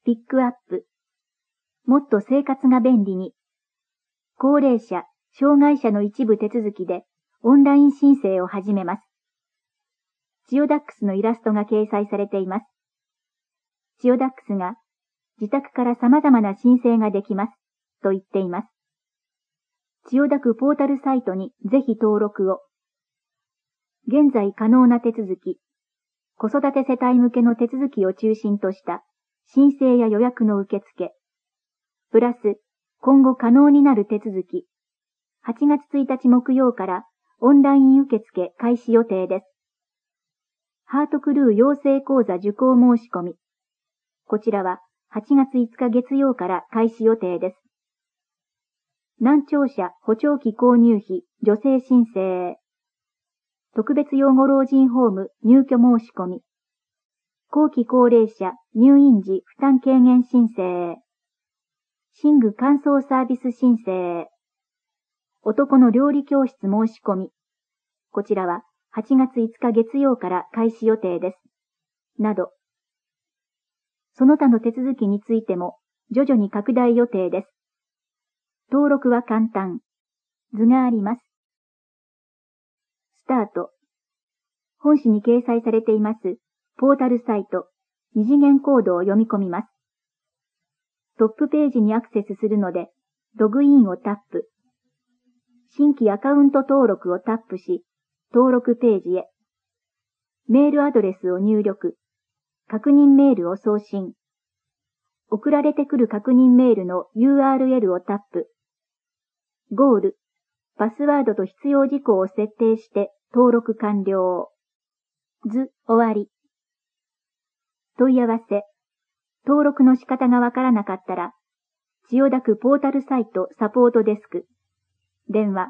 ピックアップ。もっと生活が便利に。高齢者、障害者の一部手続きでオンライン申請を始めます。千代ダックスのイラストが掲載されています。千代ダックスが自宅から様々な申請ができますと言っています。千代田区ポータルサイトにぜひ登録を。現在可能な手続き、子育て世帯向けの手続きを中心とした申請や予約の受付、プラス今後可能になる手続き、8月1日木曜からオンライン受付開始予定です。ハートクルー養成講座受講申し込み。こちらは8月5日月曜から開始予定です。難聴者補聴器購入費助成申請。特別養護老人ホーム入居申し込み。後期高齢者入院時負担軽減申請。寝具乾燥サービス申請。男の料理教室申し込み。こちらは8月5日月曜から開始予定です。など。その他の手続きについても徐々に拡大予定です。登録は簡単。図があります。スタート。本誌に掲載されていますポータルサイト二次元コードを読み込みます。トップページにアクセスするので、ログインをタップ。新規アカウント登録をタップし、登録ページへ。メールアドレスを入力。確認メールを送信。送られてくる確認メールの URL をタップ。ゴール。パスワードと必要事項を設定して登録完了。図終わり。問い合わせ。登録の仕方がわからなかったら、千代田区ポータルサイトサポートデスク。電話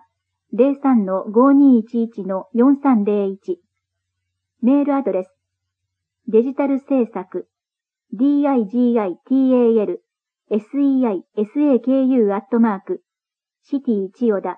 03-5211-4301。メールアドレス。デジタル制作 digital seisaku citychiyoda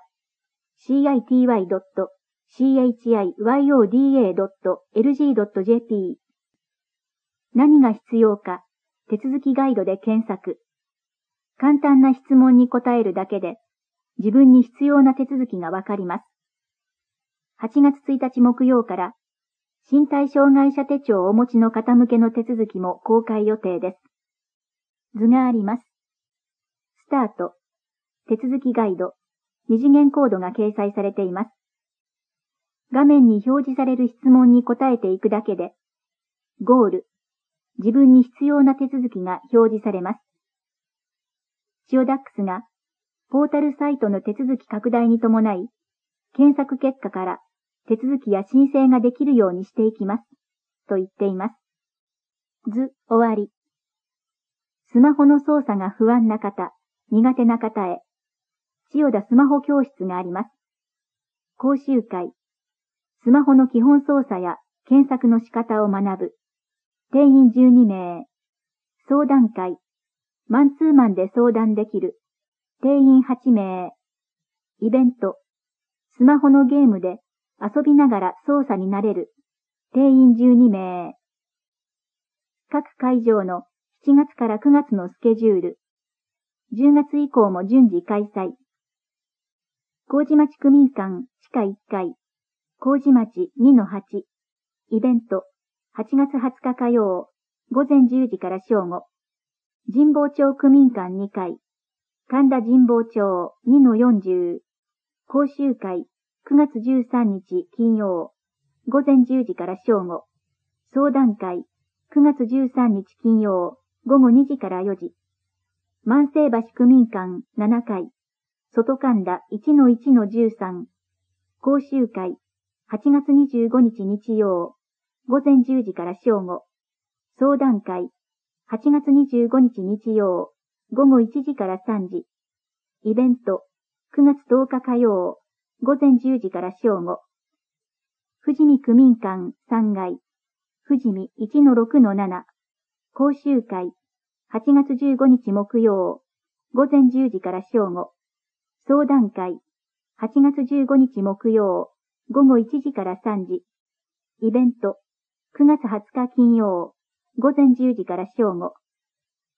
city.chiyoda.lg.jp 何が必要か手続きガイドで検索。簡単な質問に答えるだけで自分に必要な手続きがわかります。8月1日木曜から身体障害者手帳をお持ちの方向けの手続きも公開予定です。図があります。スタート。手続きガイド。二次元コードが掲載されています。画面に表示される質問に答えていくだけで、ゴール。自分に必要な手続きが表示されます。千代ダックスが、ポータルサイトの手続き拡大に伴い、検索結果から手続きや申請ができるようにしていきます。と言っています。図終わり。スマホの操作が不安な方、苦手な方へ、千代田スマホ教室があります。講習会。スマホの基本操作や検索の仕方を学ぶ。定員12名。相談会。マンツーマンで相談できる。定員8名。イベント。スマホのゲームで遊びながら操作になれる。定員12名。各会場の7月から9月のスケジュール。10月以降も順次開催。麹町区民館地下1階。麹町 2-8。イベント。8月20日火曜。午前10時から正午。神保町区民館2階。神田神保町 2-40。講習会。9月13日金曜。午前10時から正午。相談会。9月13日金曜。午後2時から4時。万世橋区民館7階。外神田 1-1-13。講習会。8月25日日曜。午前10時から正午。相談会。8月25日日曜。午後1時から3時。イベント。9月10日火曜。午前10時から正午。富士見区民館3階。富士見 1-6-7。講習会。8月15日木曜。午前10時から正午。相談会。8月15日木曜。午後1時から3時。イベント。9月20日金曜。午前10時から正午。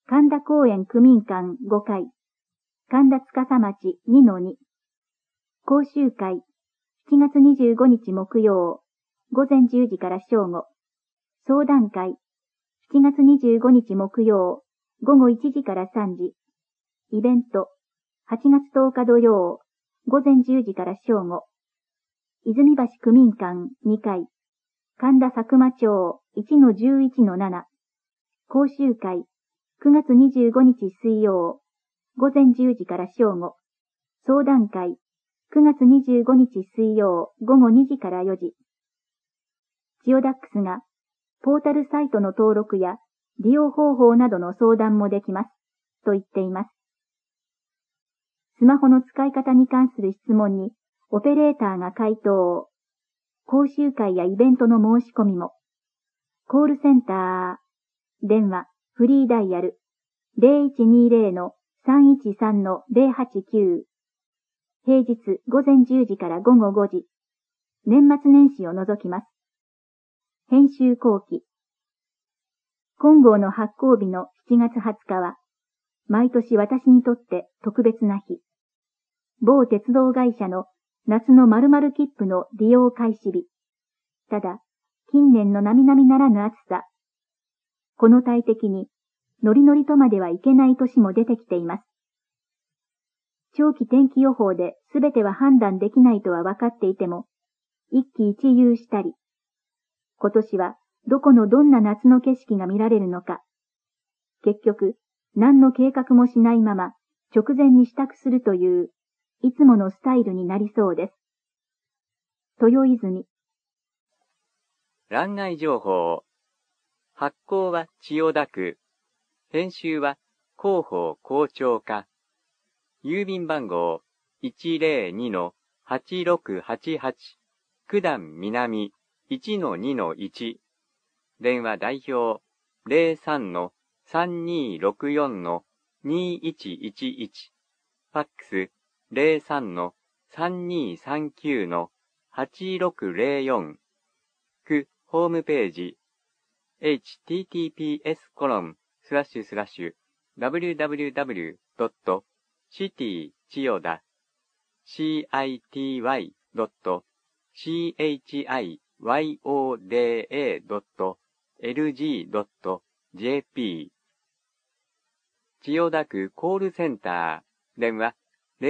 神田公園区民館5階、神田司町 2-2。講習会、7月25日木曜、午前10時から正午。相談会、7月25日木曜、午後1時から3時。イベント、8月10日土曜、午前10時から正午。泉橋区民館2階、神田佐久間町 1-11-7。講習会、9月25日水曜、午前10時から正午。相談会、9月25日水曜、午後2時から4時。千代ダックスが、ポータルサイトの登録や利用方法などの相談もできます、と言っています。スマホの使い方に関する質問に、オペレーターが回答。講習会やイベントの申し込みも。コールセンター、電話、フリーダイヤル、0120-313-089。平日午前10時から午後5時。年末年始を除きます。編集後期。金剛の発行日の7月20日は、毎年私にとって特別な日。某鉄道会社の夏の〇〇切符の利用開始日。ただ、近年の並々ならぬ暑さ。この大敵に、ノリノリとまではいけない年も出てきています。長期天気予報で全ては判断できないとは分かっていても、一喜一憂したり、今年はどこのどんな夏の景色が見られるのか。結局、何の計画もしないまま直前に支度するという、いつものスタイルになりそうです。豊泉。 欄外情報。発行は千代田区。編集は広報校長課。郵便番号 102-8688 九段南 1-2-1。電話代表 03-3264-2111。ファックス 03-3239-8604。区ホームページ https://www.city-chiyoda.lg.jp 千代田区コールセンター電話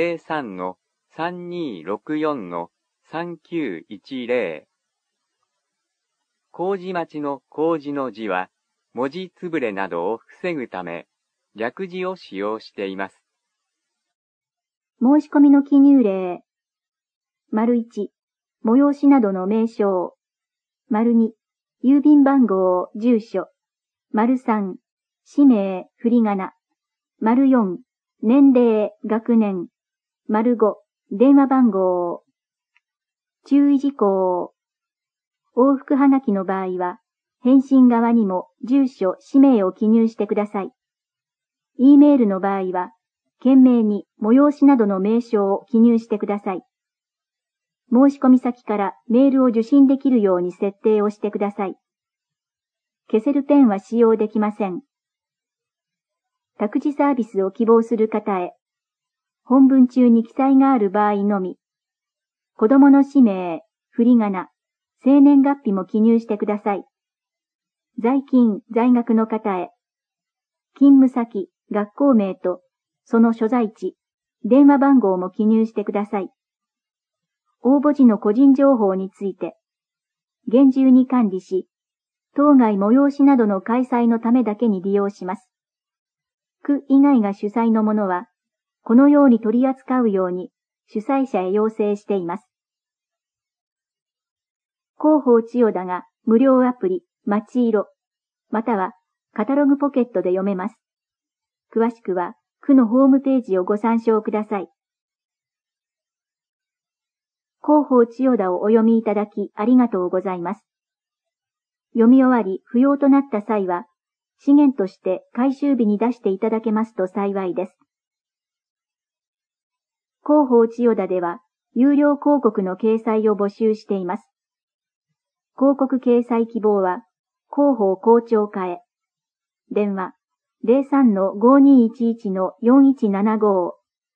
03-3264-3910。麹町の麹の字は文字つぶれなどを防ぐため略字を使用しています。 申し込みの記入例。1、催しなどの名称。2、郵便番号、住所。3、氏名、振り仮名。4、年齢、学年。5、電話番号。注意事項。往復はがきの場合は、返信側にも住所、氏名を記入してください。E メールの場合は、懸命に催しなどの名称を記入してください。申し込み先からメールを受信できるように設定をしてください。消せるペンは使用できません。託児サービスを希望する方へ、本文中に記載がある場合のみ、子供の氏名、振り仮名、生年月日も記入してください。在勤、在学の方へ、勤務先、学校名と、その所在地、電話番号も記入してください。応募時の個人情報について、厳重に管理し、当該催しなどの開催のためだけに利用します。区以外が主催のものは、このように取り扱うように主催者へ要請しています。広報千代田が無料アプリ、まちいろ、またはカタログポケットで読めます。詳しくは区のホームページをご参照ください。広報千代田をお読みいただきありがとうございます。読み終わり不要となった際は、資源として回収日に出していただけますと幸いです。広報千代田では、有料広告の掲載を募集しています。広告掲載希望は、広報校長課へ。電話 03-5211-4175。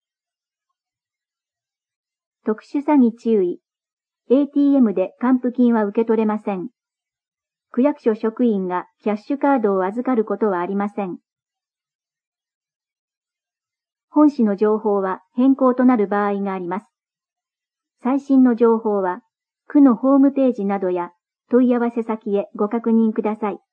特殊詐欺注意。ATM で還付金は受け取れません。区役所職員がキャッシュカードを預かることはありません。本紙の情報は変更となる場合があります。最新の情報は、区のホームページなどや問い合わせ先へご確認ください。